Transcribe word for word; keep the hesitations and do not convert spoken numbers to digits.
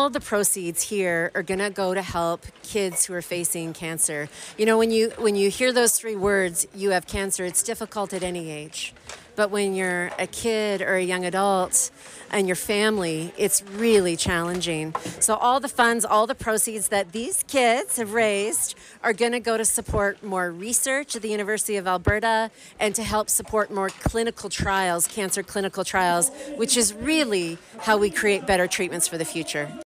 all the proceeds here are going to go to help kids who are facing cancer. You know, when you when you hear those three words, you have cancer, it's difficult at any age. But when you're a kid or a young adult and your family, it's really challenging. So all the funds, all the proceeds that these kids have raised are going to go to support more research at the University of Alberta and to help support more clinical trials, cancer clinical trials, which is really how we create better treatments for the future.